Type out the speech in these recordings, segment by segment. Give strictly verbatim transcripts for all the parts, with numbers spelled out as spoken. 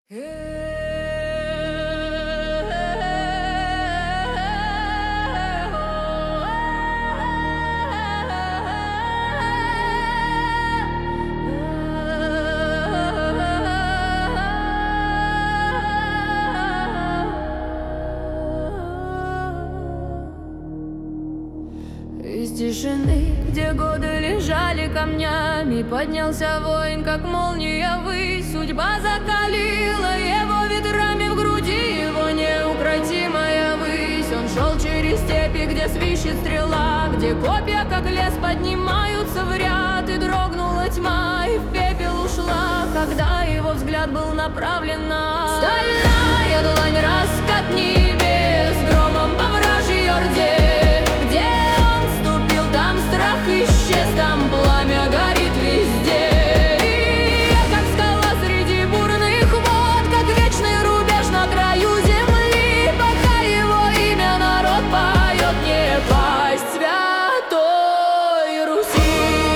Из тишины, где годы лежали камнями, поднялся воин, как молния ввысь. Судьба закалила его ветрами в груди, его неукротимая высь. Он шел через степи, где свищет стрела, где копья, как лес, поднимаются в ряд. И дрогнула тьма, и в пепел ушла, когда его взгляд был направлен на стальная длань, раскат небес, громом по вражьей орде. Исчез, там пламя горит везде. И я, как скала среди бурных вод, как вечный рубеж на краю земли, пока его имя народ поет, не пасть Святой Руси.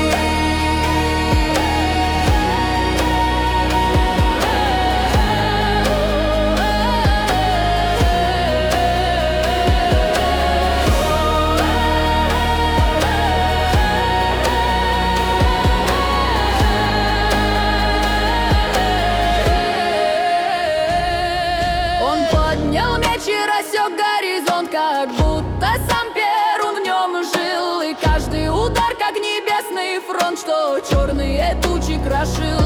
Поднял меч и рассек горизонт, как будто сам Перун в нем жил. И каждый удар, как небесный фронт, что черные тучи крошил.